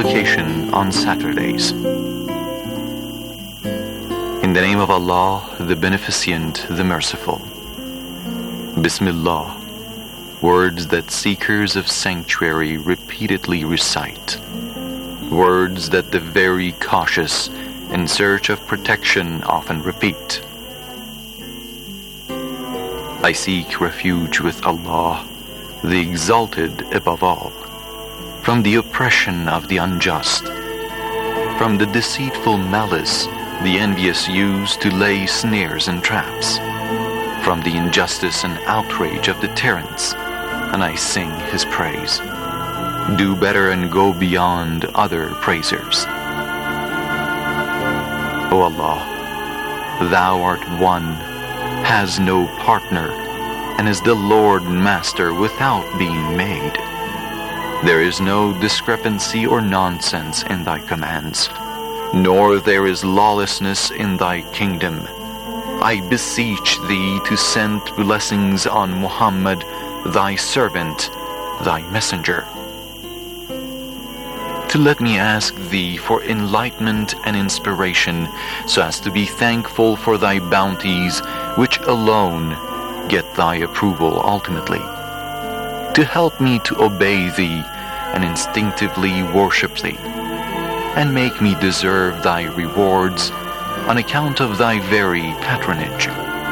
supplication on Saturdays. In the name of Allah, the Beneficent, the Merciful. Bismillah, words that seekers of sanctuary repeatedly recite, words that the very cautious in search of protection often repeat. I seek refuge with Allah, the Exalted above all, from the oppression of the unjust, from the deceitful malice the envious use to lay snares and traps, from the injustice and outrage of the tyrants, and I sing His praise. Do better and go beyond other praisers. O Allah, Thou art one, has no partner, and is the Lord Master without being made. There is no discrepancy or nonsense in Thy commands, nor there is lawlessness in Thy kingdom. I beseech Thee to send blessings on Muhammad, Thy servant, Thy messenger. To let me ask Thee for enlightenment and inspiration, so as to be thankful for Thy bounties, which alone get Thy approval ultimately. To help me to obey Thee and instinctively worship Thee, and make me deserve Thy rewards on account of Thy very patronage.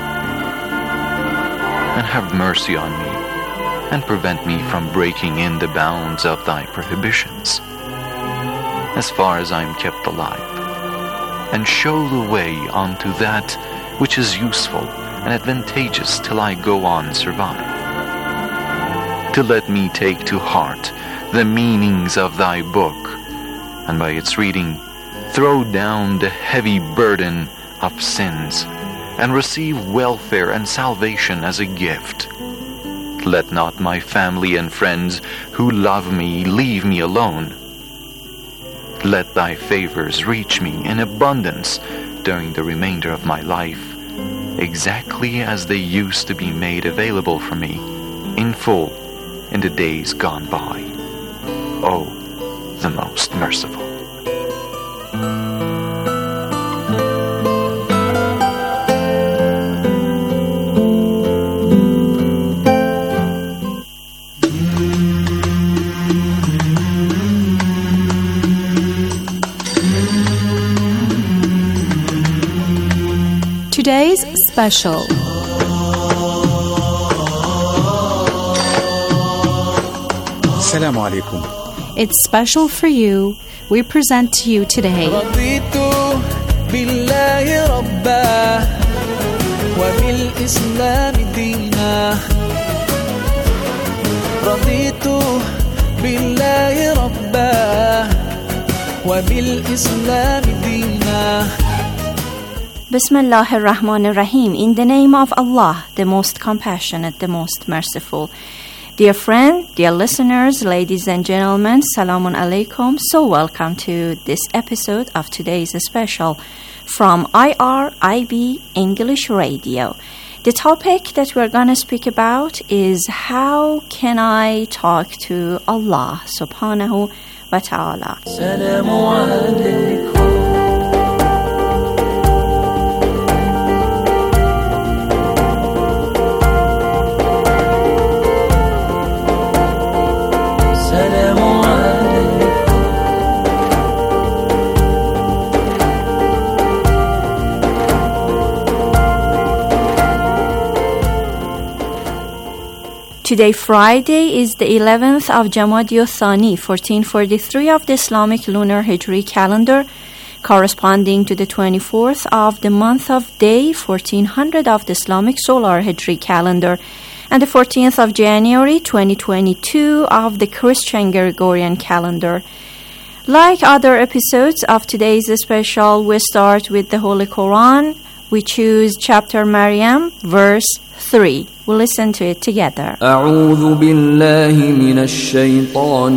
And have mercy on me, and prevent me from breaking in the bounds of Thy prohibitions, as far as I am kept alive, and show the way unto that which is useful and advantageous till I go on survive. To let me take to heart the meanings of Thy book, and by its reading throw down the heavy burden of sins, and receive welfare and salvation as a gift. Let not my family and friends who love me leave me alone. Let Thy favors reach me in abundance during the remainder of my life, exactly as they used to be made available for me in full in the days gone by. O the Most Merciful. Today's special. Assalamu alaikum. It's special for you. We present to you today رضيت بالله ربا وبالإسلام دينا رضيت بالله ربا وبالإسلام دينا. Bismillah ar-Rahman ar-Rahim. In the name of Allah, the most compassionate, the most merciful. Dear friend, dear listeners, ladies and gentlemen, Salamun Alaikum. So welcome to this episode of today's special from IRIB English Radio. The topic that we're going to speak about is how can I talk to Allah subhanahu wa ta'ala. Salamu alaikum. Today, Friday, is the 11th of Jamadi al-Thani, 1443 of the Islamic lunar Hijri calendar, corresponding to the 24th of the month of Day, 1400 of the Islamic solar Hijri calendar, and the 14th of January, 2022 of the Christian Gregorian calendar. Like other episodes of today's special, we start with the Holy Quran. We choose chapter Maryam, verse 3. We'll listen to it together. أعوذ بالله من الشيطان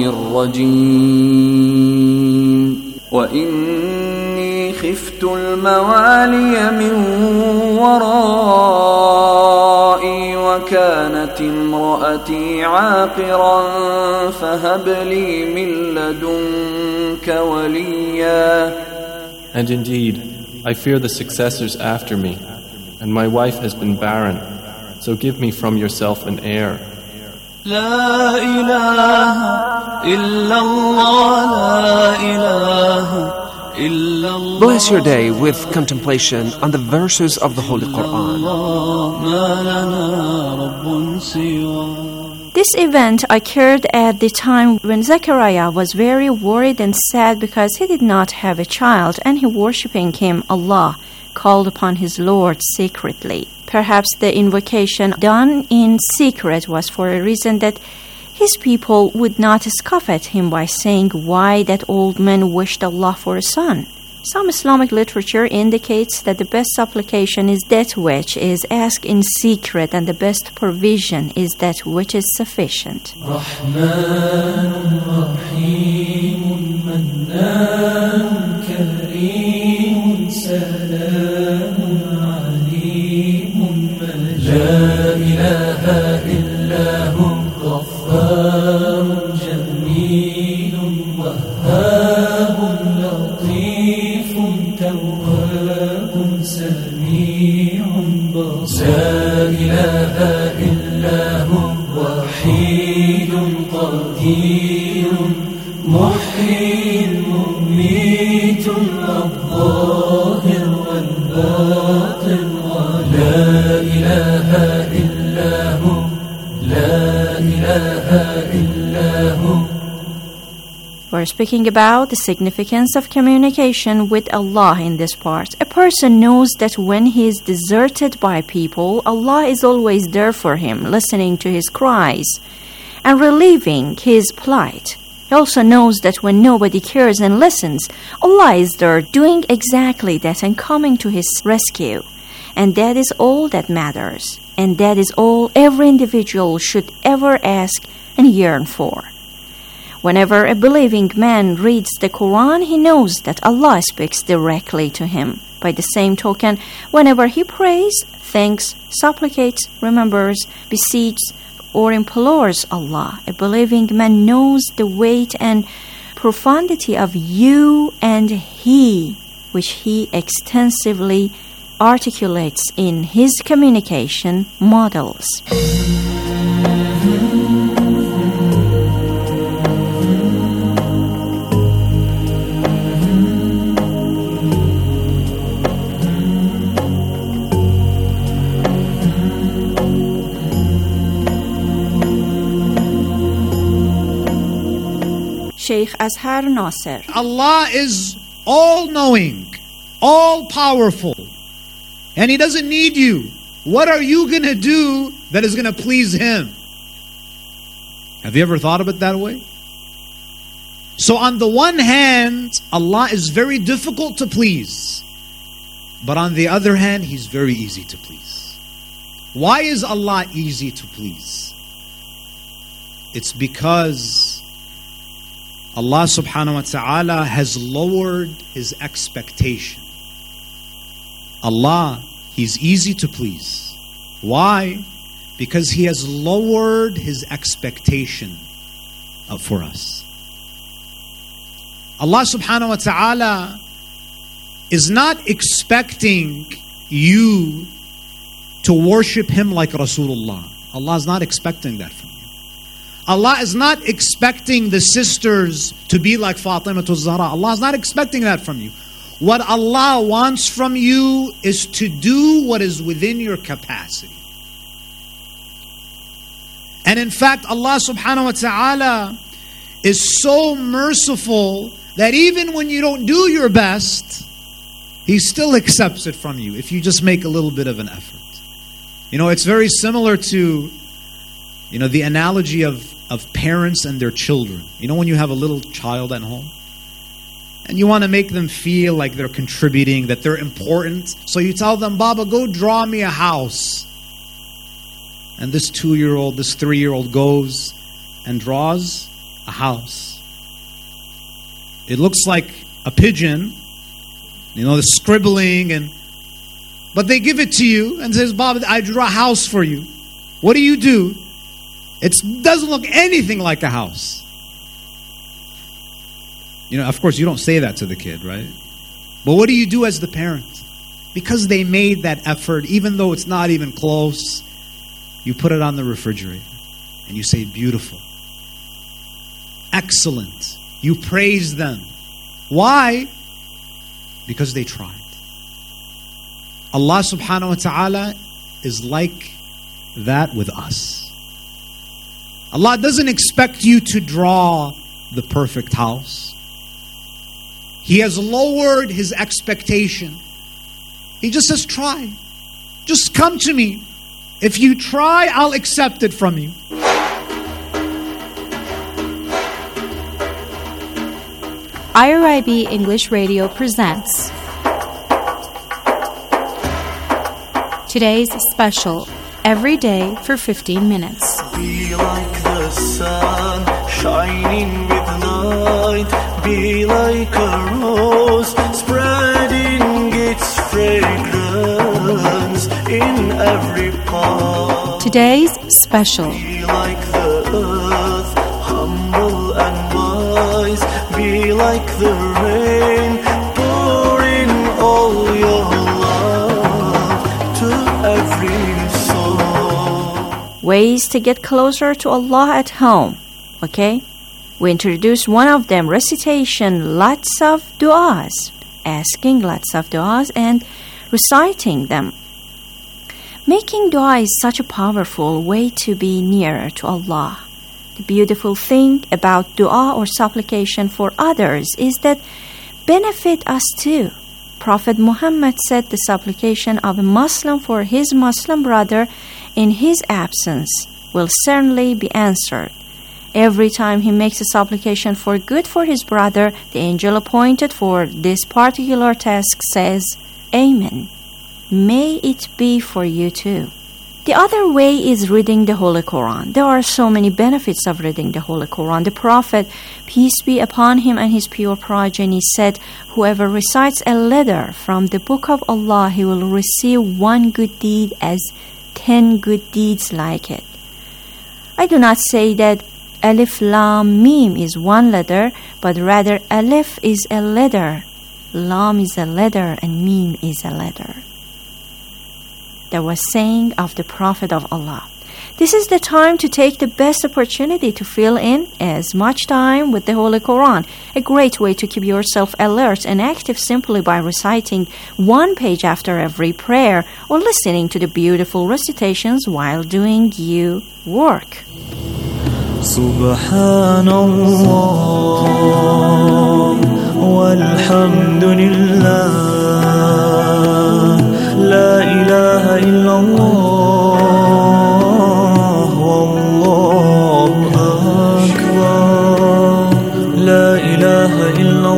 الرجيم وإني خفت الموالي من ورائي وكانت امرأتي عاقرا فهب لي من لدنك وليا. And indeed, I fear the successors after me, and my wife has been barren, so give me from yourself an heir. لا إله إلا الله لا إله إلا الله. Bless your day with contemplation on the verses of the Holy Quran. ما لنا رب سواه. This event occurred at the time when Zechariah was very worried and sad because he did not have a child and he worshipping him, Allah, called upon his Lord secretly. Perhaps the invocation done in secret was for a reason that his people would not scoff at him by saying why that old man wished Allah for a son. Some Islamic literature indicates that the best supplication is that which is asked in secret, and the best provision is that which is sufficient. We're speaking about the significance of communication with Allah in this part. A person knows that when he is deserted by people, Allah is always there for him, listening to his cries and relieving his plight. He also knows that when nobody cares and listens, Allah is there doing exactly that and coming to his rescue. And that is all that matters. And that is all every individual should ever ask and yearn for. Whenever a believing man reads the Quran, he knows that Allah speaks directly to him. By the same token, whenever he prays, thanks, supplicates, remembers, beseeches, or implores Allah, a believing man knows the weight and profundity of you and he, which he extensively articulates in his communication models. Sheikh Azhar Nasser. Allah is all-knowing, all-powerful, and He doesn't need you. What are you going to do that is going to please Him? Have you ever thought of it that way? So on the one hand, Allah is very difficult to please. But on the other hand, He's very easy to please. Why is Allah easy to please? It's because Allah subhanahu wa ta'ala has lowered His expectation. Allah, He's easy to please. Why? Because He has lowered His expectation for us. Allah subhanahu wa ta'ala is not expecting you to worship Him like Rasulullah. Allah is not expecting that from you. Allah is not expecting the sisters to be like Fatima Zahra. Allah is not expecting that from you. What Allah wants from you is to do what is within your capacity. And in fact, Allah subhanahu wa ta'ala is so merciful that even when you don't do your best, He still accepts it from you if you just make a little bit of an effort. You know, it's very similar to, the analogy of parents and their children. You know, when you have a little child at home and you want to make them feel like they're contributing, that they're important. So you tell them, Baba, go draw me a house. And this 2-year-old, this 3-year-old goes and draws a house. It looks like a pigeon, the scribbling, but they give it to you and says, Baba, I drew a house for you. What do? It doesn't look anything like a house. Of course, you don't say that to the kid, right? But what do you do as the parent? Because they made that effort, even though it's not even close, you put it on the refrigerator and you say, beautiful, excellent. You praise them. Why? Because they tried. Allah subhanahu wa ta'ala is like that with us. Allah doesn't expect you to draw the perfect house. He has lowered His expectation. He just says, try. Just come to me. If you try, I'll accept it from you. IRIB English Radio presents today's special, Every Day for 15 Minutes. Be like the sun, shining with light. Be like a rose, spreading its fragrance in every part. Today's special. Be like the earth, humble and wise. Be like the rain, pour in all your love to every soul. Ways to get closer to Allah at home. Okay? We introduce one of them, recitation, lots of du'as, asking lots of du'as and reciting them. Making dua is such a powerful way to be nearer to Allah. The beautiful thing about dua or supplication for others is that benefit us too. Prophet Muhammad said the supplication of a Muslim for his Muslim brother in his absence will certainly be answered. Every time he makes a supplication for good for his brother, the angel appointed for this particular task says, Amen. May it be for you too. The other way is reading the Holy Quran. There are so many benefits of reading the Holy Quran. The Prophet, peace be upon him and his pure progeny, said, whoever recites a letter from the book of Allah, he will receive one good deed as 10 good deeds like it. I do not say that Alif Lam Mim is one letter, but rather Alif is a letter, Lam is a letter, and Mim is a letter. There was saying of the Prophet of Allah. This is the time to take the best opportunity to fill in as much time with the Holy Quran. A great way to keep yourself alert and active simply by reciting one page after every prayer or listening to the beautiful recitations while doing your work. Subhanallah walhamdulillah, la ilaha illallah, wallahu akbar, la ilaha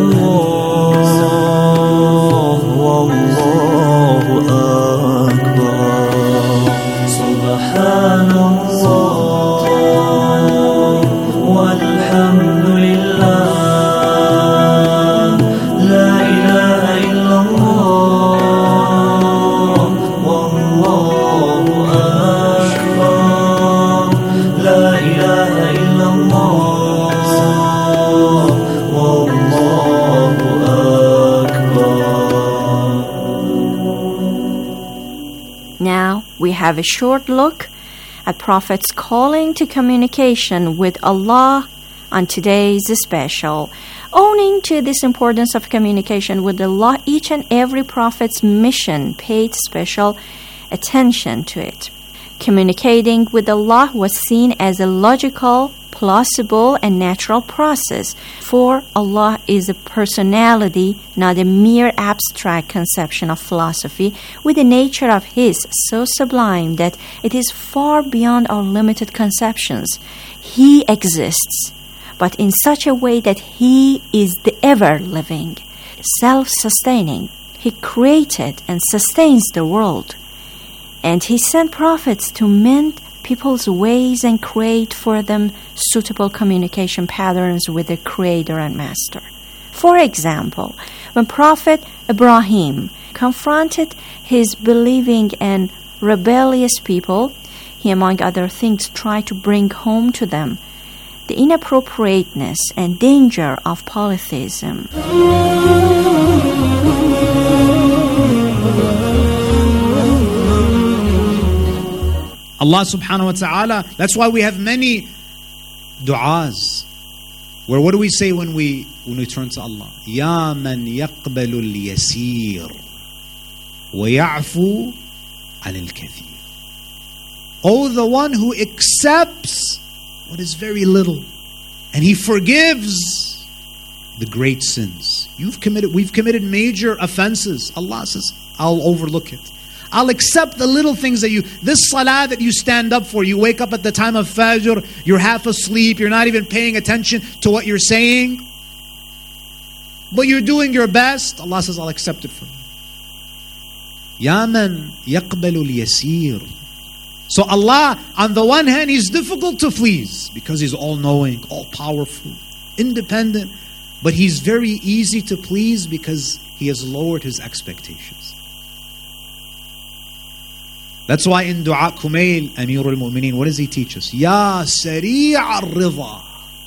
illallah, wallahu akbar. Subhanallah we have a short look at Prophet's calling to communication with Allah on today's special. Owing to this importance of communication with Allah, each and every Prophet's mission paid special attention to it. Communicating with Allah was seen as a logical, plausible, and natural process, for Allah is a personality, not a mere abstract conception of philosophy, with a nature of His so sublime that it is far beyond our limited conceptions. He exists, but in such a way that He is the ever-living, self-sustaining. He created and sustains the world, and He sent prophets to mend people's ways and create for them suitable communication patterns with their Creator and Master. For example, when Prophet Ibrahim confronted his believing and rebellious people, He, among other things, tried to bring home to them the inappropriateness and danger of polytheism. Allah subhanahu wa ta'ala, that's why we have many du'as. Where what do we say when we turn to Allah? Ya man yaqbalu al-yasir wa ya'fu al-kathir. Oh, the one who accepts what is very little and He forgives the great sins. We've committed major offenses. Allah says, I'll overlook it. I'll accept the little things this salah that you stand up for, you wake up at the time of Fajr, you're half asleep, you're not even paying attention to what you're saying, but you're doing your best. Allah says, I'll accept it from you. Ya man yaqbalu al-yasir. So Allah, on the one hand, He's difficult to please because He's all-knowing, all-powerful, independent, but He's very easy to please because He has lowered His expectations. That's why in Dua Kumail, Amirul Mu'mineen, what does he teach us? Ya Sari' al-Ridha.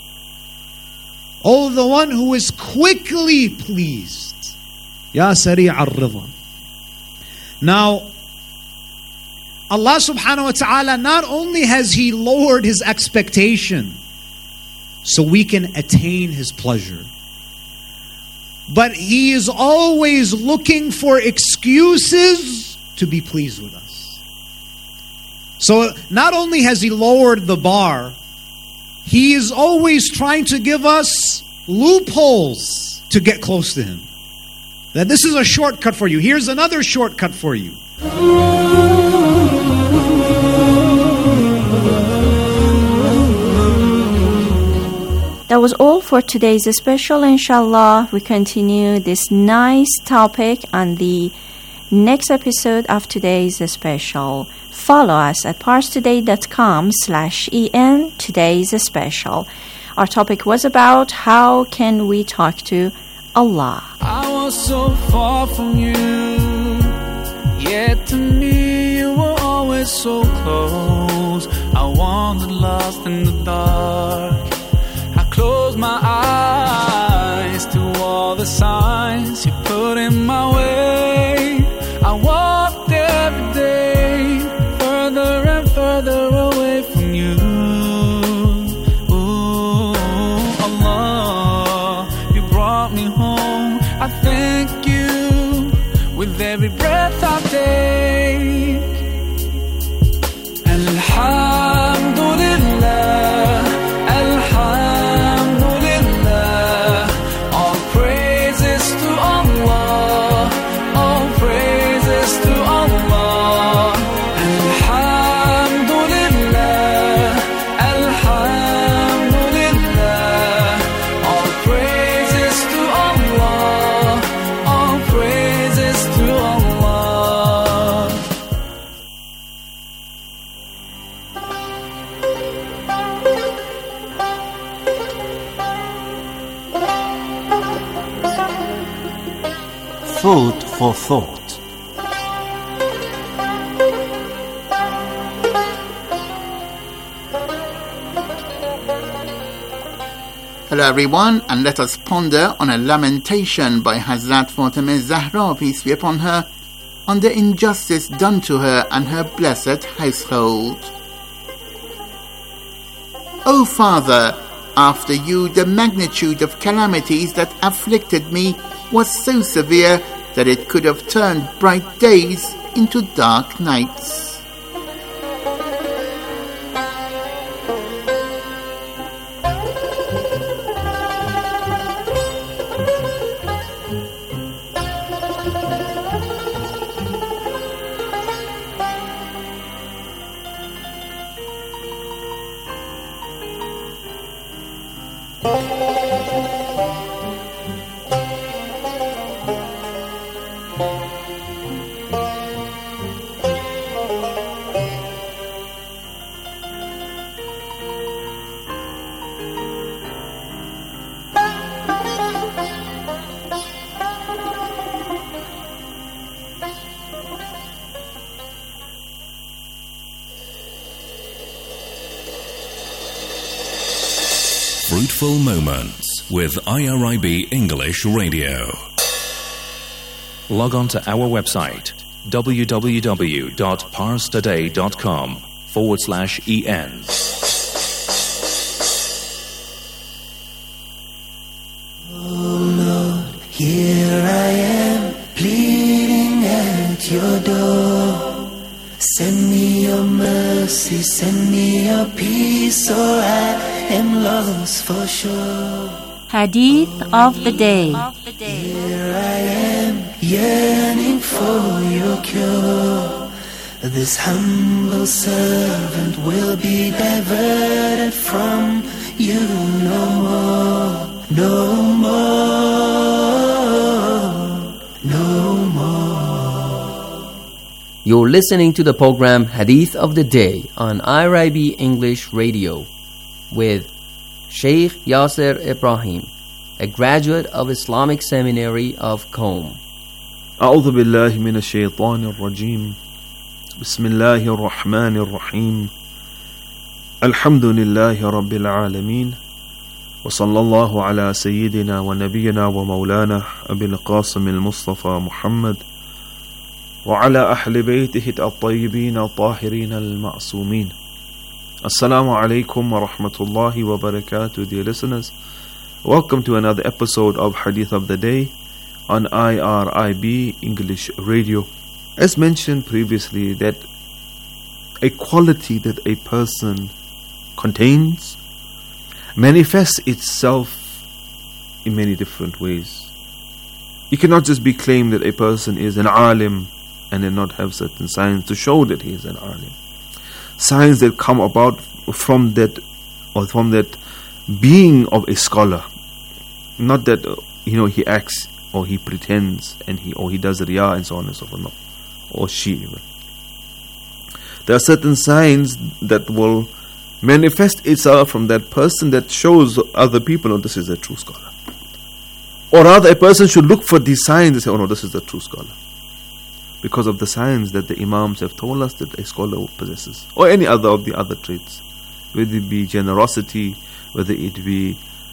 Oh, the one who is quickly pleased. Ya Sari' al-Ridha. Now, Allah subhanahu wa ta'ala, not only has He lowered His expectation so we can attain His pleasure, but He is always looking for excuses to be pleased with us. So not only has He lowered the bar, He is always trying to give us loopholes to get close to Him. That this is a shortcut for you. Here's another shortcut for you. That was all for today's special. Inshallah, we continue this nice topic on the next episode of today's special. Follow us at parstoday.com/en today's special. Our topic was about how can we talk to Allah. I was so far from you, yet to me you were always so close. I wandered lost in the dark. I closed my eyes to all the signs you put in my way. I walked every day further and further away from you. Ooh, Allah, you brought me home. I thank you with every breath I take. Alhamdulillah, Alhamdulillah, all praises to Allah, all praises to Allah. Alhamdulillah, Alhamdulillah, all praises to Allah, all praises to Allah. Food for thought. Hello everyone, and let us ponder on a lamentation by Hazrat Fatima Zahra, peace be upon her, on the injustice done to her and her blessed household. O Father, after you the magnitude of calamities that afflicted me was so severe that it could have turned bright days into dark nights. Fruitful Moments with IRIB English Radio. Log on to our website www.parstoday.com/en. Oh Lord, here I am, pleading at your door. Send me your mercy, send me your peace, or I am lost for sure. Hadith of the day. Here I am, yearning for your cure. This humble servant will be diverted from you no more, no more, no more. You're listening to the program Hadith of the Day on IRIB English Radio with Sheikh Yasser Ibrahim, a graduate of Islamic Seminary of Qom. أعوذ بالله من الشيطان الرجيم. بسم الله الرحمن الرحيم. الحمد لله رب العالمين. وصلى الله على سيدنا ونبينا ومولانا أبي القاسم المصطفى محمد وعلى أهل بيته الطيبين الطاهرين المعصومين. Assalamu alaikum wa rahmatullahi wa barakatuh, dear listeners. Welcome to another episode of Hadith of the Day on IRIB English Radio. As mentioned previously, that a quality that a person contains manifests itself in many different ways. You cannot just be claimed that a person is an alim and then not have certain signs to show that he is an alim. Signs that come about from that being of a scholar, not that he acts or he pretends and he does riyah and so on and so forth, no, or she even. There are certain signs that will manifest itself from that person that shows other people, no, this is a true scholar. Or rather, a person should look for these signs and say, oh no, this is a true scholar, because of the signs that the Imams have told us that a scholar possesses, or any other of the other traits, whether it be generosity, whether it be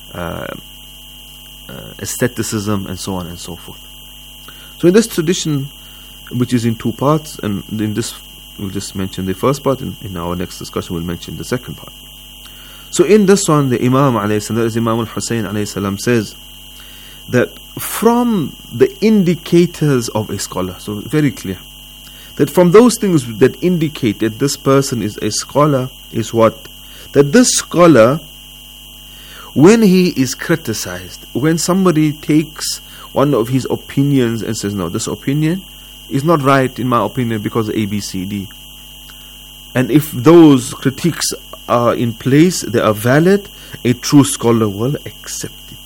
aestheticism, and so on and so forth. So in this tradition, which is in two parts, and in this we'll just mention the first part, in our next discussion we'll mention the second part. So in this one, the Imam alayhi salam, that is Imam al-Hussein alayhi salam, says that from the indicators of a scholar, so very clear, that from those things that indicate that this person is a scholar is what? That this scholar, when he is criticized, when somebody takes one of his opinions and says, no, this opinion is not right in my opinion because of A, B, C, D. And if those critiques are in place, they are valid, a true scholar will accept it.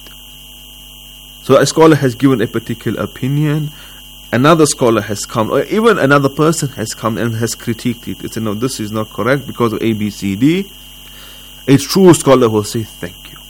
So a scholar has given a particular opinion, another scholar has come, or even another person has come and has critiqued it. They say, no, this is not correct because of A, B, C, D. A true scholar will say, thank you.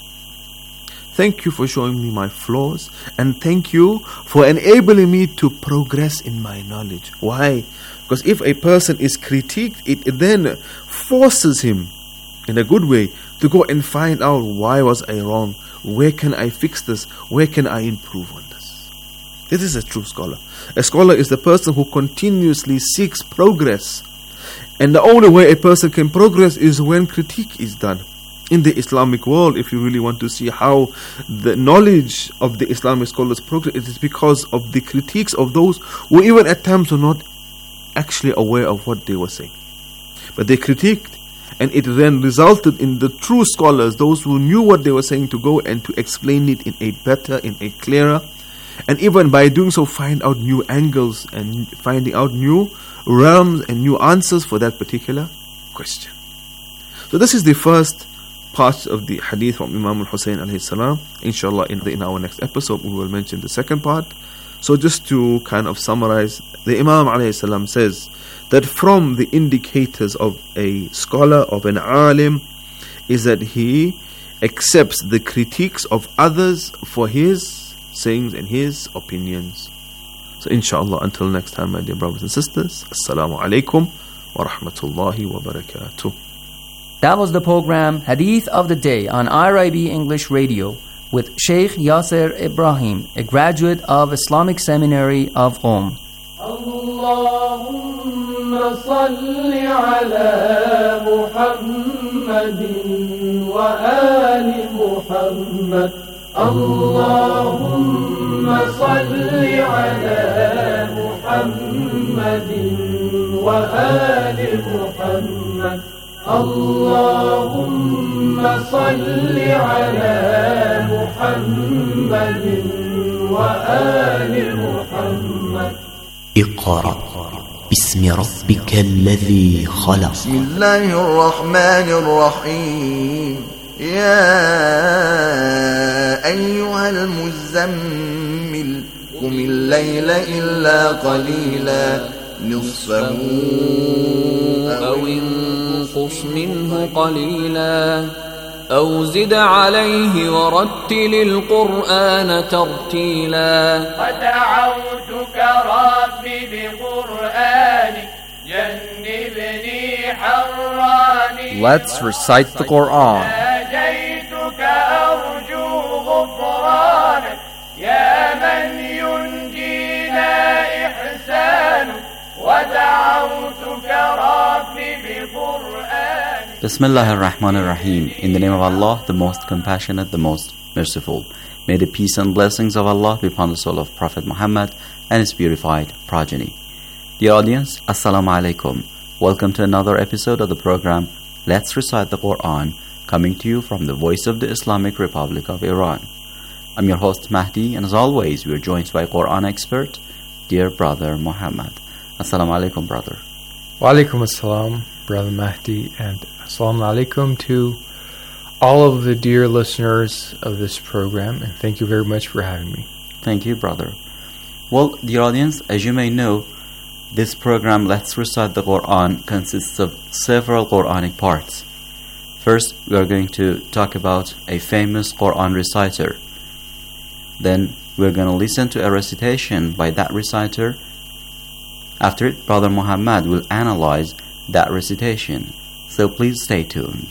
Thank you for showing me my flaws, and thank you for enabling me to progress in my knowledge. Why? Because if a person is critiqued, it then forces him, in a good way, to go and find out, why was I wrong? Where can I fix this? Where can I improve on this? This is a true scholar. A scholar is the person who continuously seeks progress. And the only way a person can progress is when critique is done. In the Islamic world, if you really want to see how the knowledge of the Islamic scholars progress, it is because of the critiques of those who even at times were not actually aware of what they were saying. But they critiqued, and it then resulted in the true scholars, those who knew what they were saying, to go and to explain it in a better, in a clearer, and even by doing so find out new angles and finding out new realms and new answers for that particular question. So this is the first part of the hadith from Imam al-Hussein alayhi salam. Inshallah, in our next episode we will mention the second part. So just to kind of summarize, the Imam alayhi salam says that from the indicators of a scholar, of an alim, is that he accepts the critiques of others for his sayings and his opinions. So inshallah, until next time, my dear brothers and sisters, Assalamu alaikum wa rahmatullahi wa barakatuh. That was the program Hadith of the Day on IRIB English Radio with Sheikh Yasser Ibrahim, a graduate of Islamic Seminary of Qom. اللهم صل على محمد وآل محمد اللهم صل على محمد وآل محمد اللهم صل على محمد وآل محمد اقرأ باسم ربك الذي خلق. بسم الله الرحمن الرحيم. يا أيها المزمل قم الليل إلا قليلا نصفه أو انقص منه قليلا أو زد عليه ورتل القرآن ترتيلا ودعوتك ربي بقرآنك جنبني حراني. Let's recite the Quran. ناجيتك أرجو غفرانك يا من ينجينا إحسانك ودعوتك ربي بقرآنك. Bismillah ar-Rahman ar-Rahim. In the name of Allah, the most compassionate, the most merciful. May the peace and blessings of Allah be upon the soul of Prophet Muhammad and his purified progeny. Dear audience, Assalamu alaikum. Welcome to another episode of the program Let's Recite the Quran, coming to you from the voice of the Islamic Republic of Iran. I'm your host Mahdi, and as always, we are joined by Quran expert, dear brother Muhammad. Assalamu alaikum, brother. Wa alaikum assalam, brother Mahdi, and assalamu alaikum to all of the dear listeners of this program, and thank you very much for having me. Thank you, brother. Well, dear audience, as you may know, this program, Let's Recite the Quran, consists of several Quranic parts. First, we are going to talk about a famous Quran reciter. Then, we're going to listen to a recitation by that reciter. After it, Brother Muhammad will analyze that recitation. So please stay tuned.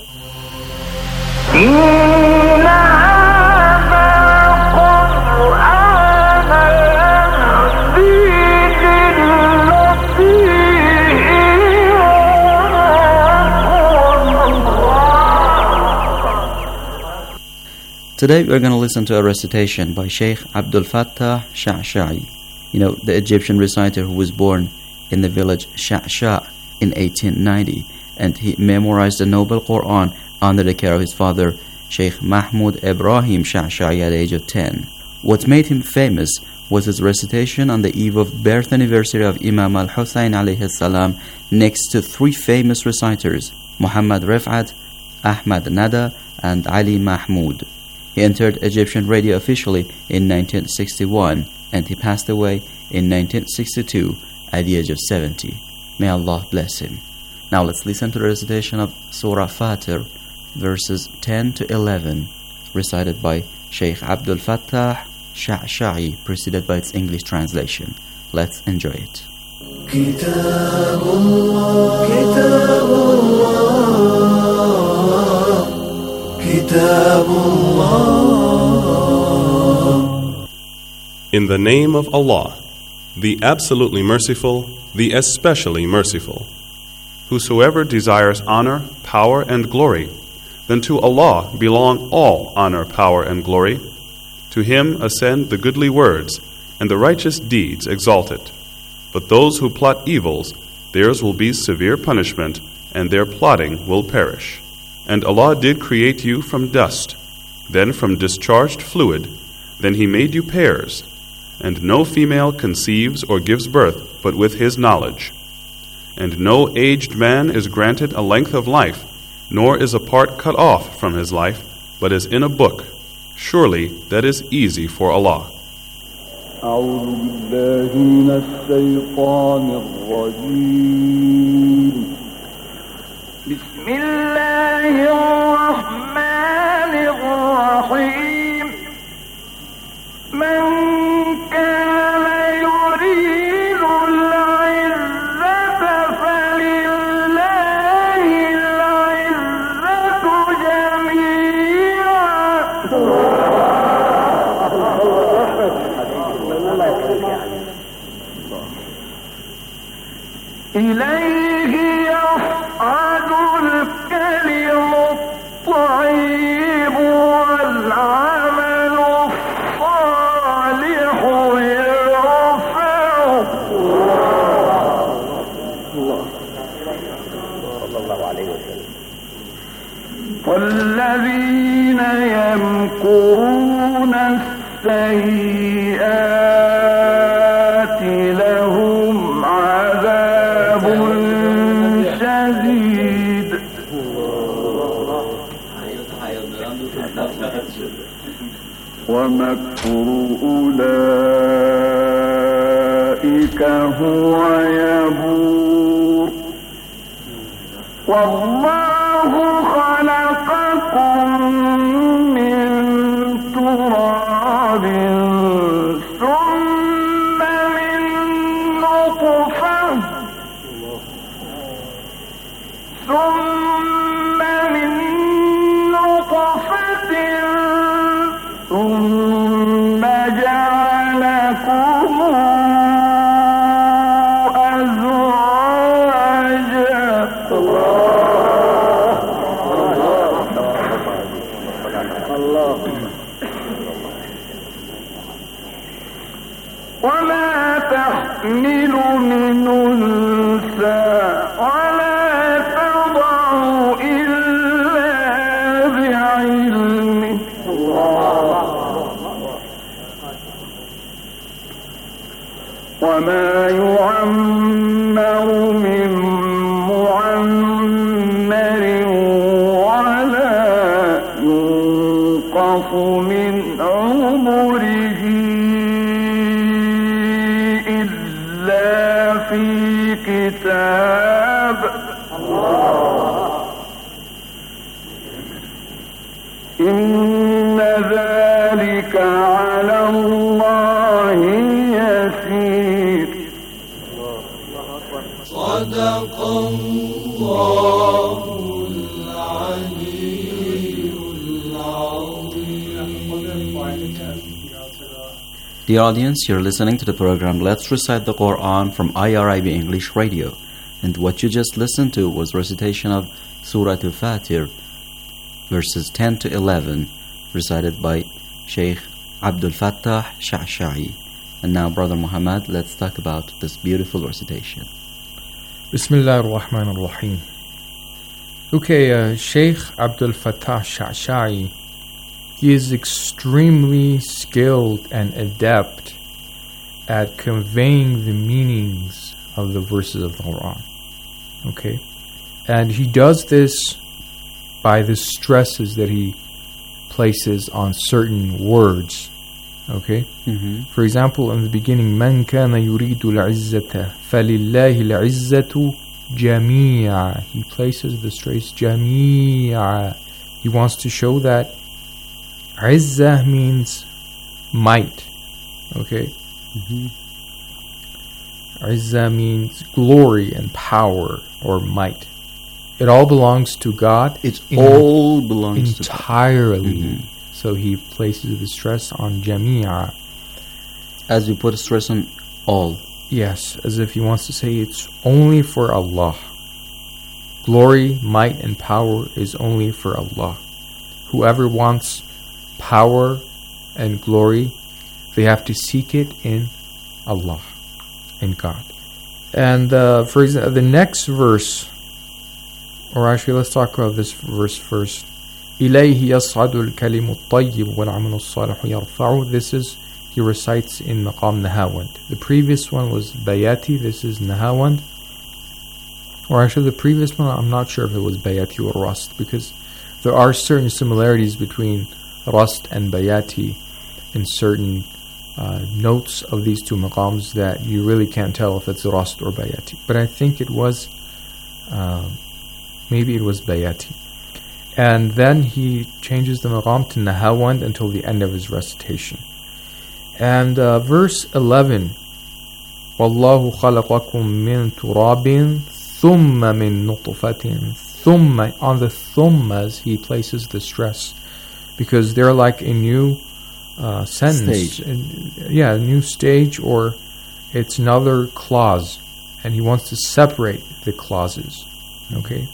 Today we're going to listen to a recitation by Sheikh Abdul Fattah Sha'sha'i. You know, the Egyptian reciter who was born in the village Sha'sha' in 1890, and he memorized the noble Quran under the care of his father, Sheikh Mahmud Ibrahim Sha'sha'i, at the age of 10. What made him famous was his recitation on the eve of birth anniversary of Imam al-Husayn alayhi salam next to three famous reciters, Muhammad Rif'at, Ahmad Nada, and Ali Mahmoud. He entered Egyptian radio officially in 1961, and he passed away in 1962 at the age of 70. May Allah bless him. Now let's listen to the recitation of Surah Fatir, verses 10 to 11, recited by Sheikh Abdul Fattah Sha'sha'i, preceded by its English translation. Let's enjoy it. Kitabullah, Kitabullah, Kitabullah. In the name of Allah, the absolutely merciful, the especially merciful. Whosoever desires honor, power, and glory, then to Allah belong all honor, power, and glory. To Him ascend the goodly words, and the righteous deeds exalted. But those who plot evils, theirs will be severe punishment, and their plotting will perish. And Allah did create you from dust, then from discharged fluid, then He made you pairs. And no female conceives or gives birth but with His knowledge. And no aged man is granted a length of life, nor is a part cut off from his life, but is in a book. Surely that is easy for Allah. أعوذ بالله من الشيطان الرجيم. بسم الله الرحمن الرحيم. من كان يريد العزة فلله العزة إليه يصعد الكلم الطيب والعمل الصالح يرفعه صلى الله عليه وسلم والذين يمكرون السيئات لهم عذاب شديد ومكر أولئك هو يبور والله خلقكم من تراب ثم من نطفة ثم جعلكم وما تحمل من أنثى ولا تضع إلا بعلمه وما يعمر من معمر ولا ينقص من عمره إلا في كتاب إن ذلك على الله يسير صدق الله العلي العظيم. Dear audience, you're listening to the program Let's Recite the Quran from IRIB English Radio. And what you just listened to was recitation of Surah Al-Fatir, verses 10 to 11, recited by Sheikh Abdul Fattah Sha'sha'i. And now, Brother Muhammad, let's talk about this beautiful recitation. Bismillah ar-Rahman ar-Rahim. Okay, Sheikh Abdul Fattah Sha'sha'i, he is extremely skilled and adept at conveying the meanings of the verses of the Quran. Okay? And he does this by the stresses that he places on certain words. Okay? For example, in the beginning, مَنْ كَانَ يُرِيدُ الْعِزَّةَ فَلِلَّهِ الْعِزَّةُ جَمِيعًا. He places the stress جَمِيعًا. He wants to show that Izzah means might. Okay? Izzah means glory and power or might. It all belongs to God. It all belongs entirely. to God. So he places the stress on Jami'a. As you put a stress on all. Yes, as if he wants to say it's only for Allah. Glory, might, and power is only for Allah. Whoever wants power and glory, they have to seek it in Allah, in God. And for example, the next verse, or actually let's talk about this verse first. إِلَيْهِ يَصْعَدُ الْكَلِمُ الطَّيِّبُ وَالْعَمَلُ الصَّالِحُ يَرْفَعُهُ. This is, he recites in Maqam Nahawand. The previous one was Bayati, this is Nahawand. Or actually the previous one, I'm not sure if it was Bayati or Rast, because there are certain similarities between Rast and Bayati in certain notes of these two maqams that you really can't tell if it's Rast or Bayati. But I think it was, maybe it was Bayati. And then he changes the maqam to Nahawand until the end of his recitation. And verse 11, وَاللَّهُ خَلَقَكُم مِّن تُرَابٍ ثُمَّ مِن نُطْفَةٍ. Thumma, on the thummas he places the stress, because they're like a new sentence. Stage. A new stage, or it's another clause. and he wants to separate the clauses, okay,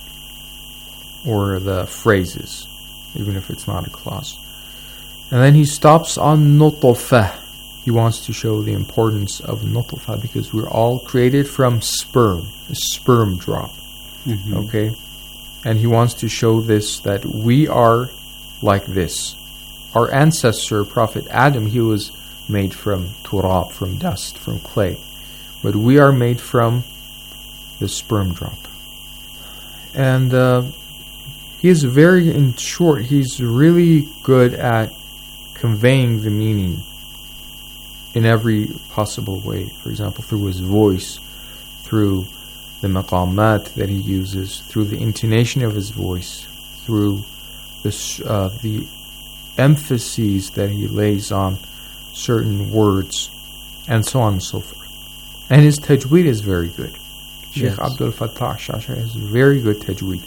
or the phrases, even if it's not a clause. And then he stops on nutfah. He wants to show the importance of nutfah because we're all created from sperm, a sperm drop, okay? And he wants to show this, that we are like this. Our ancestor, Prophet Adam, he was made from turab, from dust, from clay. But we are made from the sperm drop. And he's very, in short, he's really good at conveying the meaning in every possible way. For example, through his voice, through the maqamat that he uses, through the intonation of his voice, through the emphases that he lays on certain words, and so on and so forth. And his tajweed is very good. Sheikh Abdul Fattah Sha'shai has very good tajweed.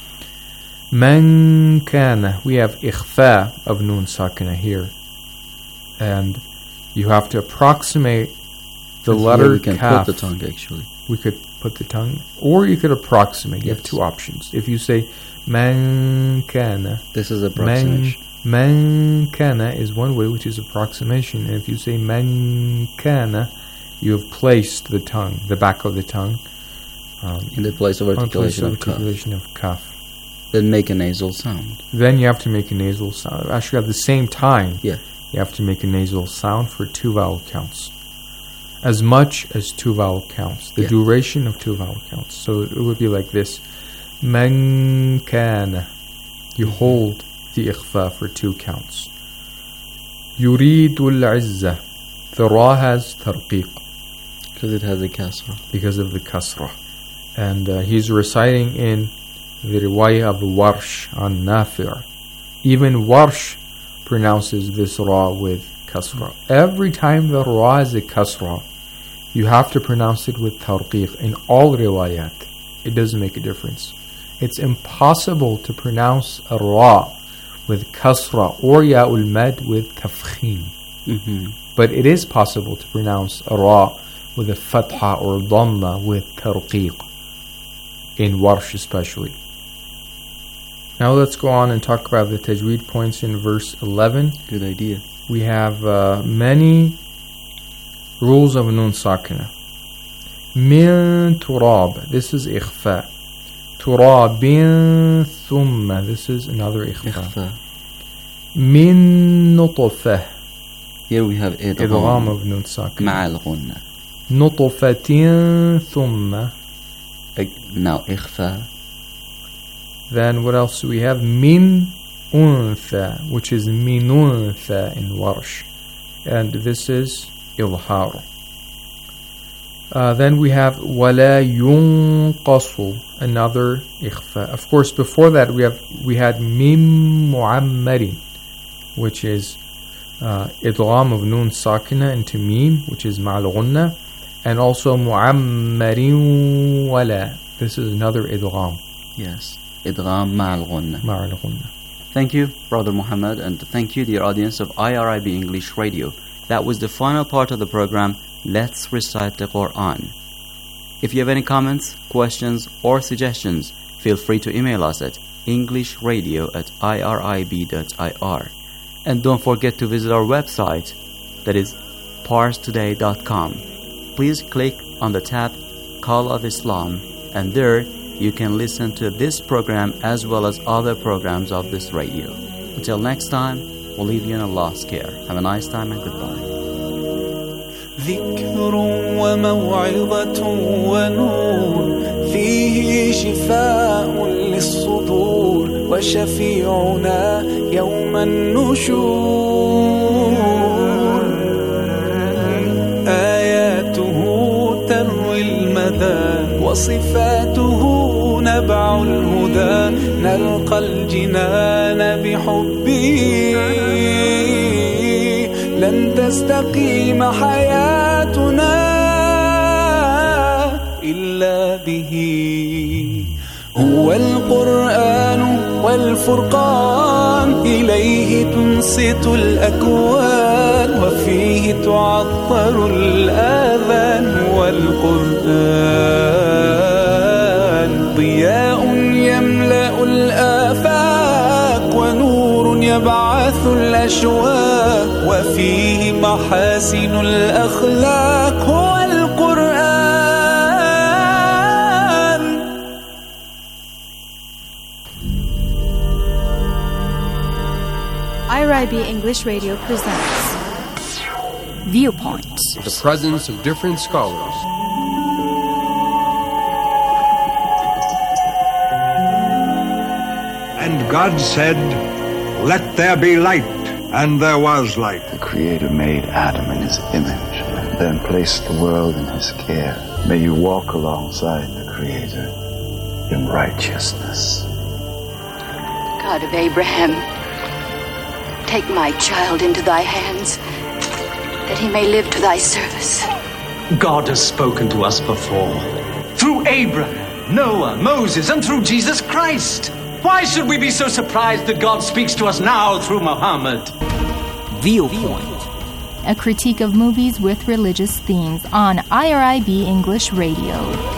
Man kana, we have ikhfa of nun sakina here, and you have to approximate the letter we can kaf. put the tongue actually. We could put the tongue, or you could approximate. You have two options. If you say man kana, this is approximation. Man kana is one way, which is approximation. And if you say man kana, you have placed the tongue, the back of the tongue, in the place of articulation of kaf. Then make a nasal sound. Then you have to make a nasal sound. Actually, at the same time, you have to make a nasal sound for 2 vowel counts. As much as 2 vowel counts. The duration of 2 vowel counts. So it would be like this. Man kana. You hold the ikhfa for 2 counts. Yuridul izza. The ra has tarqiq. Because it has a kasra. Because of the kasra. And he's reciting in the riwayah of Warsh on Nafi'. Even Warsh pronounces this ra with kasra. Every time the ra is a kasra, you have to pronounce it with tarqiq in all riwayat. It doesn't make a difference. It's impossible to pronounce a ra with kasra or ya'ul mad with tafkhim. But it is possible to pronounce a ra with a fatha or dhamma with tarqiq, in Warsh especially. Now let's go on and talk about the tajweed points in verse 11. Good idea. We have many rules of nun sakina. Min turab, this is ikhfa. Turabin thumma, this is another ikhfa. Min nutfah. Here we have idgham of nun sakina. Ma'al ghunna. Nutfatin thumma. Now ikhfa. Then what else do we have? Min untha, which is minuntha in Warsh. And this is ilhar. Then we have wala yunqasu, another ikhfa. Of course, before that we had mim mu'ammarin, which is idgham of nun sakina into mim, which is ma'al ghunna, and also mu'ammarin wala. This is another idgham. Yes. Idgham ma'al ghunna. Thank you, Brother Muhammad, and thank you, dear audience of IRIB English Radio. That was the final part of the program, Let's Recite the Quran. If you have any comments, questions, or suggestions, feel free to email us at englishradio@irib.ir. And don't forget to visit our website, that is parstoday.com. Please click on the tab Call of Islam, and there you can listen to this program as well as other programs of this radio. Until next time, we'll leave you in Allah's care. Have a nice time and goodbye. ذكر وموعظة ونور فيه شفاء للصدور وشفيعنا يوم النشور آياته تروي المدى وصفاته نبع الهدى نلقى الجنان بحبه لن تستقيم حياتنا إلا به هو القرآن والفرقان إليه تنصت الأكوان وفيه تعطر الآذان القرآن ضياء يملأ الآفاق ونور يبعث الأشواق وفيه محاسن الأخلاق هو القرآن. IRIB English Radio presents Viewpoints. The presence of different scholars. And God said, "Let there be light," and there was light. The Creator made Adam in his image, and then placed the world in his care. May you walk alongside the Creator in righteousness. God of Abraham, take my child into thy hands, that he may live to thy service. God has spoken to us before, through Abraham, Noah, Moses, and through Jesus Christ. Why should we be so surprised that God speaks to us now through Muhammad? Viewpoint, a critique of movies with religious themes on IRIB English Radio.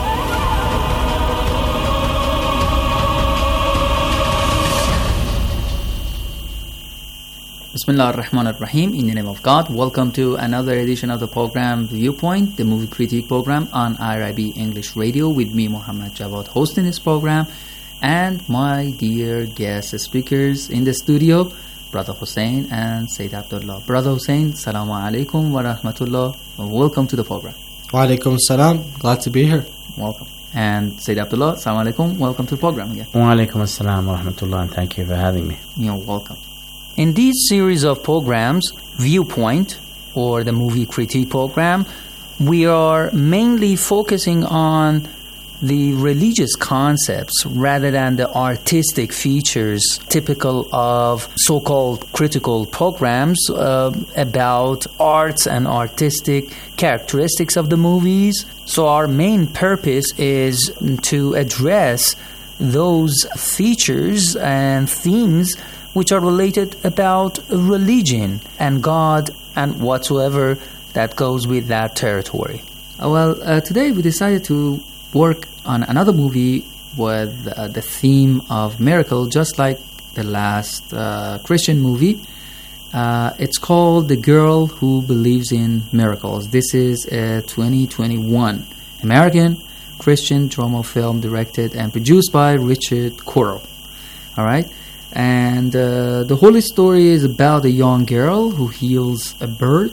Bismillah ar-Rahman ar-Rahim. In the name of God, welcome to another edition of the program Viewpoint, the movie critique program on IRIB English Radio, with me, Muhammad Jawad, hosting this program, and my dear guest speakers in the studio, Brother Hussein and Sayyid Abdullah. Brother Hussein, Assalamu alaikum wa rahmatullah, and welcome to the program. Wa alaikum salam, glad to be here. Welcome. And Sayyid Abdullah, Assalamu alaikum, welcome to the program again. Wa alaikum assalam wa rahmatullah, and thank you for having me. You're welcome. In these series of programs, Viewpoint, or the movie critique program, we are mainly focusing on the religious concepts rather than the artistic features typical of so-called critical programs about arts and artistic characteristics of the movies. So our main purpose is to address those features and themes which are related about religion and God and whatsoever that goes with that territory. Today we decided to work on another movie with the theme of miracle, just like the last Christian movie. It's called The Girl Who Believes in Miracles. This is a 2021 American Christian drama film directed and produced by Richard Curry. All right? And the whole story is about a young girl who heals a bird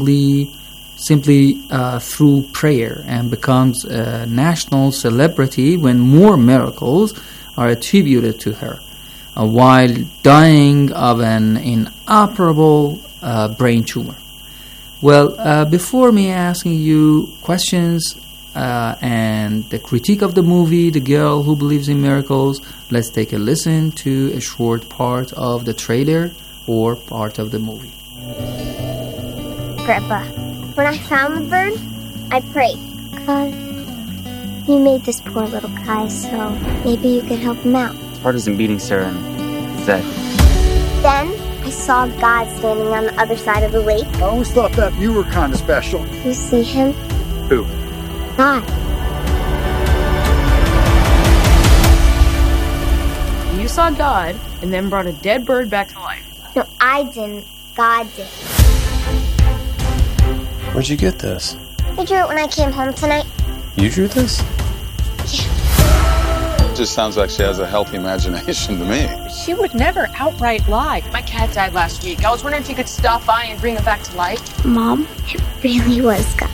simply through prayer and becomes a national celebrity when more miracles are attributed to her, while dying of an inoperable brain tumor. Before me asking you questions and the critique of the movie, The Girl Who Believes in Miracles, let's take a listen to a short part of the trailer or part of the movie. Grandpa, when I found the bird, I prayed. God, you made this poor little guy, so maybe you could help him out. His heart isn't beating, Sarah, and he's dead. Then I saw God standing on the other side of the lake. I always thought that you were kind of special. You see him? Who? God. You saw God and then brought a dead bird back to life. No, I didn't. God did. Where'd you get this? I drew it when I came home tonight. You drew this? Yeah. It just sounds like she has a healthy imagination to me. She would never outright lie. My cat died last week. I was wondering if you could stop by and bring it back to life. Mom, it really was God.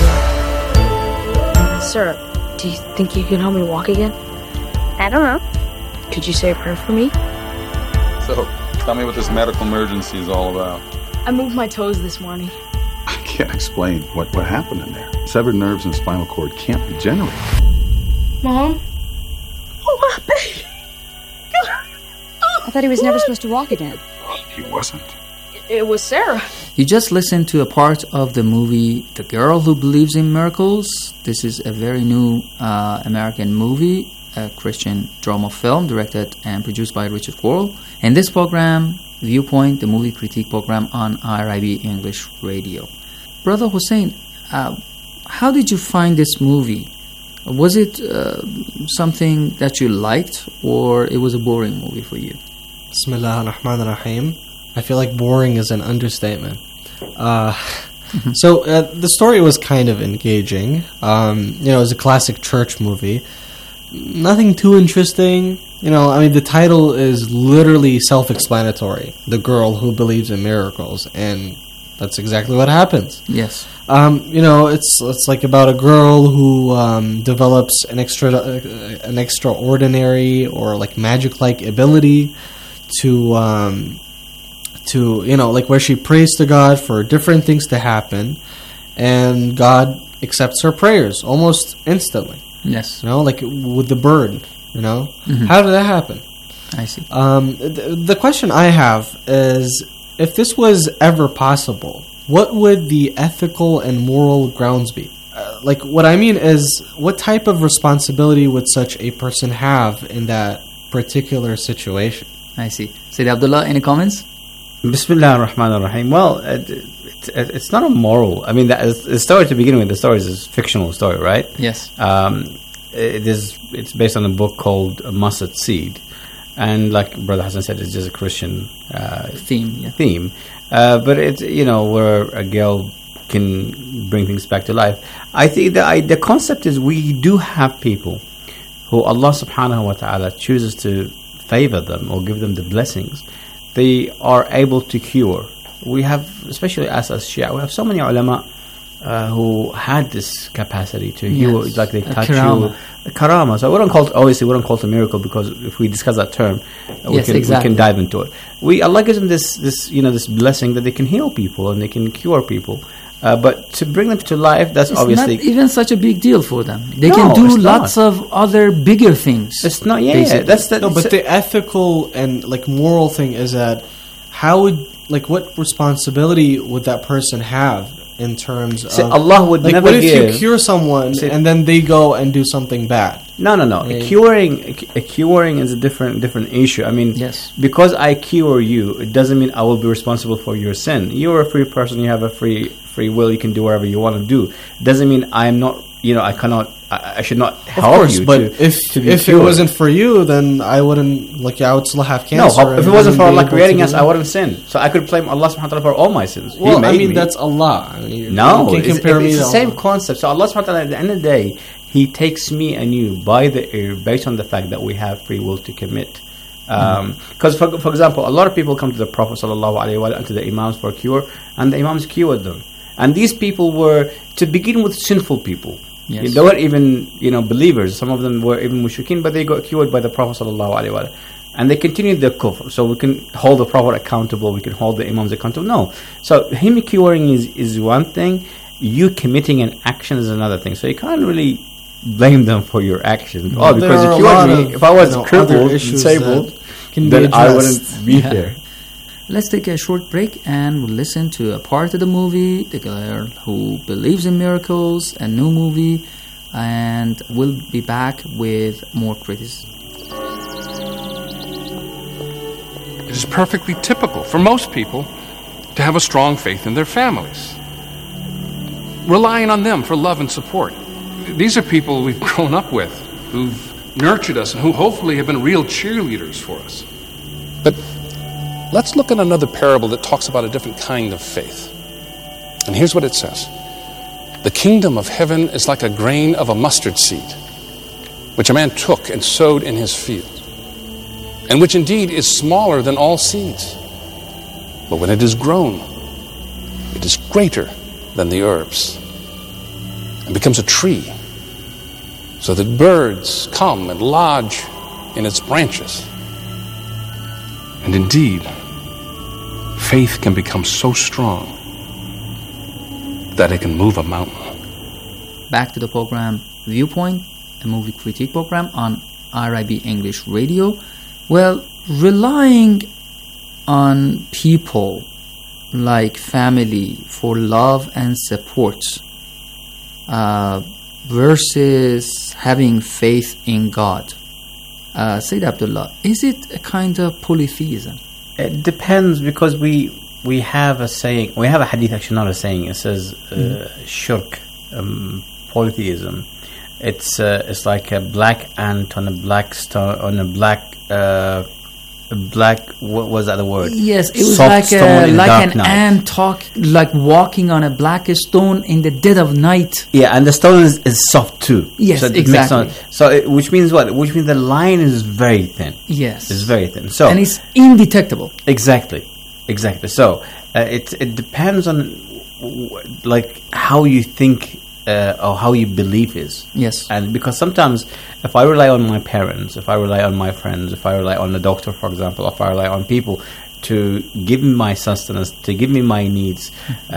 Sir, do you think you can help me walk again? I don't know. Could you say a prayer for me? So, tell me what this medical emergency is all about. I moved my toes this morning. I can't explain what happened in there. Severed nerves and spinal cord can't regenerate. Mom? Oh, my baby! I thought he was never supposed to walk again. He wasn't. It was Sarah. You just listened to a part of the movie The Girl Who Believes in Miracles. This is a very new American movie, a Christian drama film directed and produced by Richard Curry. In this program, Viewpoint, the movie critique program on IRIB English Radio. Brother Hussein, how did you find this movie? Was it something that you liked, or it was a boring movie for you? Bismillah ar-Rahman ar-Rahim. I feel like boring is an understatement. So the story was kind of engaging. It was a classic church movie. Nothing too interesting. The title is literally self-explanatory. The girl who believes in miracles, and that's exactly what happens. Yes. It's like about a girl who develops an extraordinary or like magic-like ability to where she prays to God for different things to happen, and God accepts her prayers almost instantly. Yes. Like with the bird. Mm-hmm. How did that happen? I see. The question I have is, if this was ever possible, what would the ethical and moral grounds be? What I mean is, what type of responsibility would such a person have in that particular situation? I see. Sayyid Abdullah, any comments? Bismillah ar-Rahman ar-Rahim. Well, it's not a moral. I mean, the story to begin with, the story is a fictional story, right? Yes. It's based on a book called Mustard Seed, and like Brother Hassan said, it's just a Christian theme. But it's where a girl can bring things back to life. I think the concept is, we do have people who Allah subhanahu wa ta'ala chooses to favor them or give them the blessings. They are able to cure. We have, especially as Shia, we have so many ulama who had this capacity to heal, like they touch you, karama. So we don't call it a miracle, because if we discuss that term, we can dive into it. Allah gives them this blessing that they can heal people and they can cure people. But to bring them to life, it's obviously not even such a big deal for them. They can do lots of other bigger things. It's not. But the ethical and moral thing is that what responsibility would that person have in terms of Allah would never what if give, you cure someone and then they go and do something bad? No. Curing is a different issue. I mean, yes, because I cure you, it doesn't mean I will be responsible for your sin. You're a free person. You have a free will. You can do whatever you want to do. It doesn't mean I'm not. I cannot. I should not help you. But if it wasn't for you, then I wouldn't. I would still have cancer. No, if it wasn't for Allah creating us, I wouldn't sin. So I could blame Allah subhanahu wa ta'ala for all my sins. Well, that's Allah. You can't compare me. It's the same concept. So Allah subhanahu wa ta'ala, at the end of the day, He takes me and you by the ear based on the fact that we have free will to commit. Because, for example, a lot of people come to the Prophet sallallahu alaihi wasallam and to the Imams for a cure, and the Imams cured them. And these people were, to begin with, sinful people. Yes. They weren't even, believers. Some of them were even mushrikeen, but they got cured by the Prophet sallallahu alaihi wasallam, and they continued their kufr. So we can hold the Prophet accountable. We can hold the Imams accountable. No. So him curing is one thing. You committing an action is another thing. So you can't really blame them for your actions. Because you cured me. If I was crippled, disabled, then I wouldn't be here. Let's take a short break and we'll listen to a part of the movie, The Girl Who Believes in Miracles, a new movie, and we'll be back with more criticism. It is perfectly typical for most people to have a strong faith in their families, relying on them for love and support. These are people we've grown up with, who've nurtured us, and who hopefully have been real cheerleaders for us. But let's look at another parable that talks about a different kind of faith. And here's what it says. The kingdom of heaven is like a grain of a mustard seed, which a man took and sowed in his field, and which indeed is smaller than all seeds. But when it is grown, it is greater than the herbs, and becomes a tree, so that birds come and lodge in its branches. And indeed, faith can become so strong that it can move a mountain. Back to the program Viewpoint, a movie critique program on IRIB English Radio. Well, relying on people like family for love and support versus having faith in God. Sayyid Abdullah, is it a kind of polytheism? It depends, because we have a saying, we have a hadith, actually not a saying, it says shirk polytheism, it's like a black ant on a black stone on a black what was that the word? Yes, it was soft like an ant walking on a black stone in the dead of night. Yeah, and the stone is soft too. Yes, so exactly. Which means what? Which means the line is very thin. Yes, it's very thin. So and it's indetectable. Exactly. So it depends on like how you think. Or how your belief is. Yes. And because sometimes if I rely on my parents, if I rely on my friends, if I rely on the doctor, for example, if I rely on people to give me my sustenance, to give me my needs,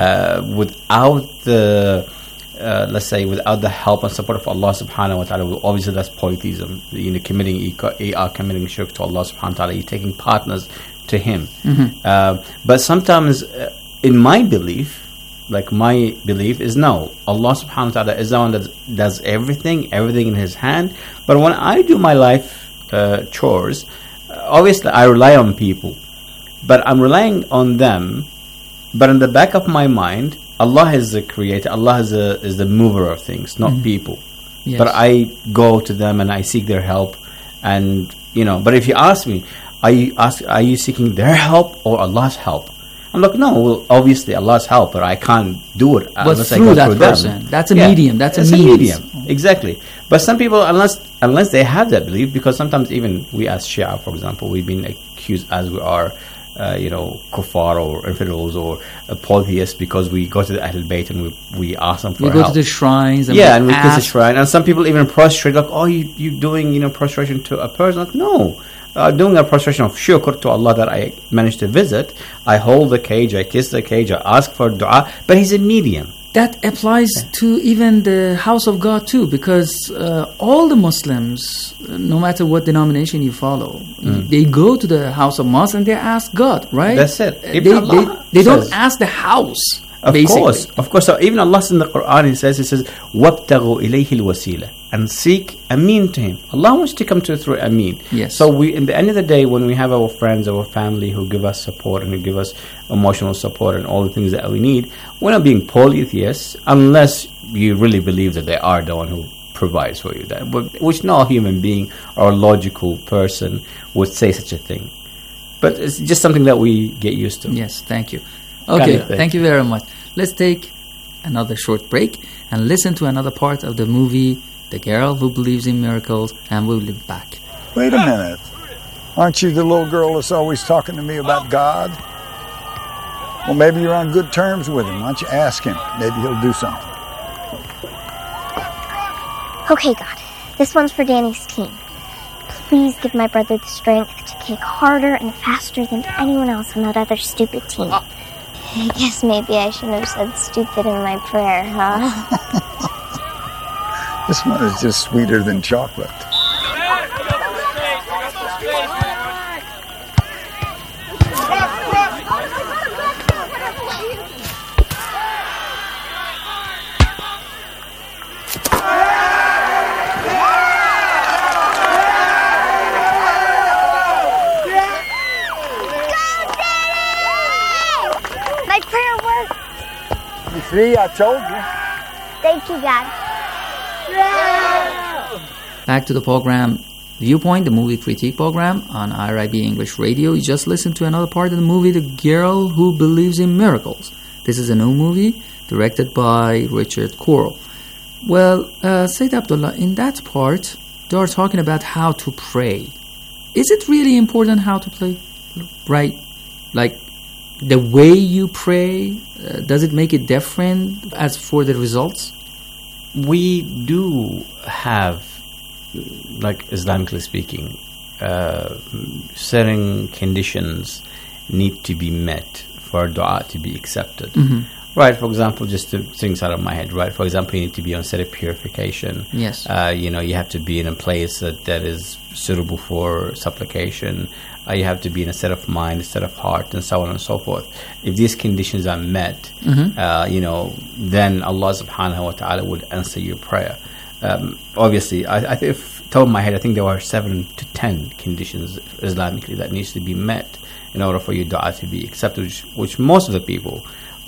without the, let's say, without the help and support of Allah subhanahu wa ta'ala, obviously that's polytheism. You are committing shirk to Allah subhanahu wa ta'ala. You're taking partners to Him. But sometimes in my belief, like my belief is no, Allah subhanahu wa ta'ala is the one that does everything in His hand. But when I do my life chores, obviously I rely on people, but I'm relying on them. But in the back of my mind, Allah is the creator, Allah is the mover of things, not people. Yes. But I go to them and I seek their help, and but if you ask me, are you seeking their help or Allah's help? I'm like, no, well, obviously Allah's help, but I can't do it unless I go through them. That's a medium. That's a medium. Exactly. But some people, unless they have that belief, because sometimes even we as Shia, for example, we've been accused as we are, kuffar or infidels or polytheists because we go to the Ahlul Bayt and we ask them for help. We go to the shrines and and we kiss the shrine. And some people even prostrate, like, oh, you doing prostration to a person? Like, no. Doing a prostration of shukr to Allah that I managed to visit. I hold the cage, I kiss the cage, I ask for dua, but He's a medium. That applies to even the house of God too, because all the Muslims, no matter what denomination you follow, they go to the house of mosque and they ask God, right? That's it. They don't ask the house. Of course. So even Allah in the Quran, He says, وَابْتَغُوا إِلَيْهِ الْوَسِيلَةِ, and seek Ameen to Him. Allah wants to come to through Ameen. Yes. So we, in the end of the day, when we have our friends, our family who give us support and who give us emotional support and all the things that we need, we're not being polytheists unless you really believe that they are the one who provides for you. Which no human being or logical person would say such a thing. But it's just something that we get used to. Yes, thank you. Okay, thank you very much. Let's take another short break and listen to another part of the movie, The Girl Who Believes in Miracles, and we'll be back. Wait a minute. Aren't you the little girl that's always talking to me about God? Well, maybe you're on good terms with Him. Why don't you ask Him? Maybe He'll do something. Okay, God. This one's for Danny's team. Please give my brother the strength to kick harder and faster than anyone else on that other stupid team. I guess maybe I shouldn't have said stupid in my prayer, huh? This one is just sweeter than chocolate. See, I told you. Thank you, God. Back to the program Viewpoint, the movie critique program on IRIB English Radio. You just listened to another part of the movie, The Girl Who Believes in Miracles. This is a new movie directed by Richard Corll. Well, Sayyid Abdullah, in that part, they are talking about how to pray. Is it really important how to pray? Right? Like, the way you pray, does it make it different as for the results? We do have, like Islamically speaking, certain conditions need to be met for dua to be accepted. Mm-hmm. Right, for example, just things out of my head, right? For example, you need to be on set of purification. Yes. You have to be in a place that is suitable for supplication. You have to be in a state of mind, a state of heart, and so on and so forth. If these conditions are met, mm-hmm. Then Allah subhanahu wa ta'ala would answer your prayer. Obviously, I think, top of my head, I think there are 7 to 10 conditions Islamically that needs to be met in order for your dua to be accepted, which most of the people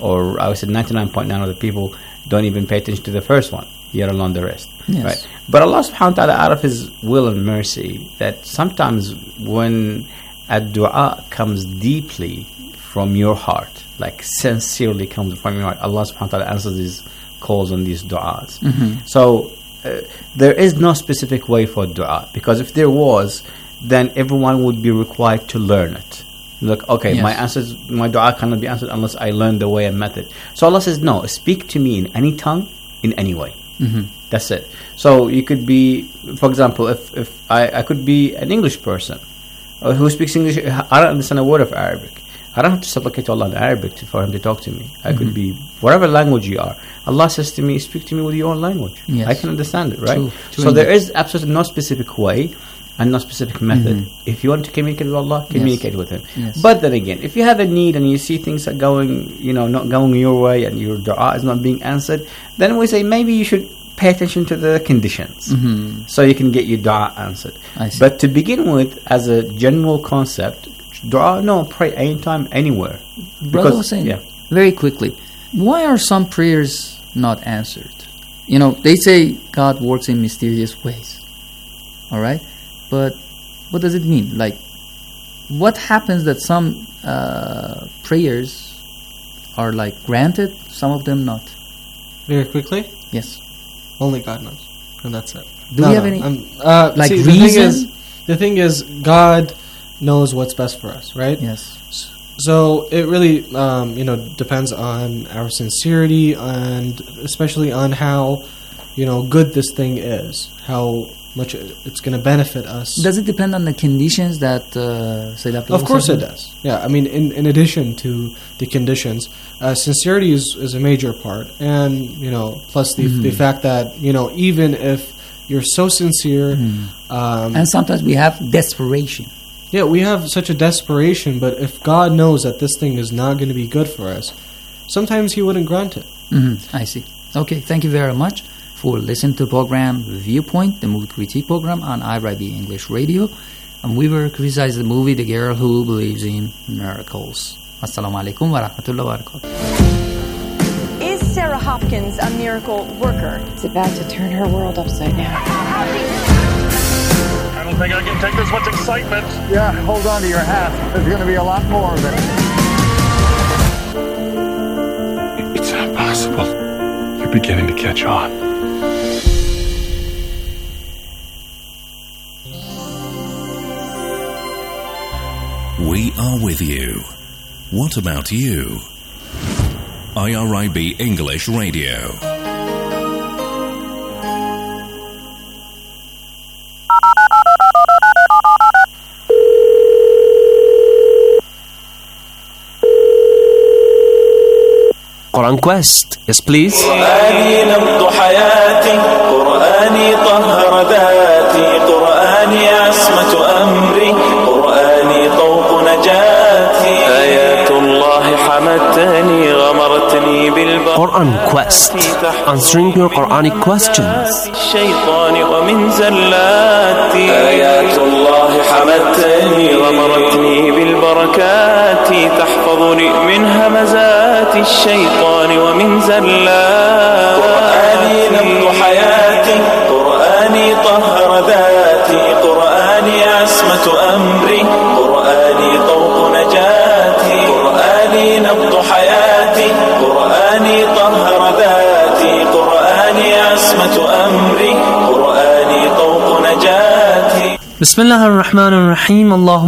or I would say 99.9 of the people don't even pay attention to the first one, yet alone the rest. Yes. Right? But Allah subhanahu wa ta'ala, out of His will and mercy, that sometimes when a dua comes deeply from your heart, like sincerely comes from your heart, Allah subhanahu wa ta'ala answers these calls and these du'as. So there is no specific way for dua, because if there was, then everyone would be required to learn it. Look, okay, Yes. my dua cannot be answered unless I learn the way and method. So Allah says, no, speak to me in any tongue, in any way. That's it. So you could be, for example, if I could be an English person who speaks English, I don't understand a word of Arabic. I don't have to supplicate to Allah in Arabic for Him to talk to me. I could be whatever language you are. Allah says to me, speak to me with your own language. Yes. I can understand it, right? True So there is absolutely no specific way and no specific method. If you want to communicate with Allah, communicate with Him. Yes. But then again, if you have a need and you see things are going, not going your way and your dua is not being answered, then we say maybe you should pay attention to the conditions so you can get your dua answered. I see. But to begin with, as a general concept, dua, no, pray anytime, anywhere. Brother Hussein, very quickly, why are some prayers not answered? They say God works in mysterious ways. All right? But what does it mean? Like, what happens that some prayers are like granted, some of them not? Very quickly? Yes. Only God knows. And that's it. Do we have any reason? The thing is, God knows what's best for us, right? Yes. So it really, depends on our sincerity and especially on how, good this thing is, how much it's going to benefit us. Does it depend on the conditions that Sayyid Abdullah Of course said? it does. Yeah, I mean, in addition to the conditions, sincerity is a major part. And, plus the fact that, even if you're so sincere... and sometimes we have desperation. Yeah, we have such a desperation, but if God knows that this thing is not going to be good for us, sometimes He wouldn't grant it. I see. Okay, thank you very much for listening to the program Viewpoint, the movie critique program on IRIB English Radio. And we were criticizing the movie The Girl Who Believes in Miracles. Assalamu alaikum wa rahmatullahi wa barakatuh. Is Sarah Hopkins a miracle worker? It's about to turn her world upside down. I don't think I can take this much excitement. Yeah, hold on to your hat. There's going to be a lot more of it. It's not possible. You're beginning to catch on. We are with you. What about you? IRIB English Radio. Quran Quest. Yes, please. قرآني نبض حياتي قرآني طهر ذاتي قرآني عصمة أمري قرآني طوق نجاتي آيات الله حمتني غمرتني بالبركات Quran Quest. Answering your Quranic questions. الشيطان ومن زلاتي آيات الله حمتني غمرتني بالبركات تحفظني من همزات الشيطان ومن زلات قرآني نبض حياتي قرآني طهر ذاتي قرآني عصمة أمري قرآني طوق نجاتي قرآني نبض حياتي قرآني طهر ذاتي قرآني عصمة أمري قرآني طوق نجاتي بسم الله الرحمن الرحيم. اللهم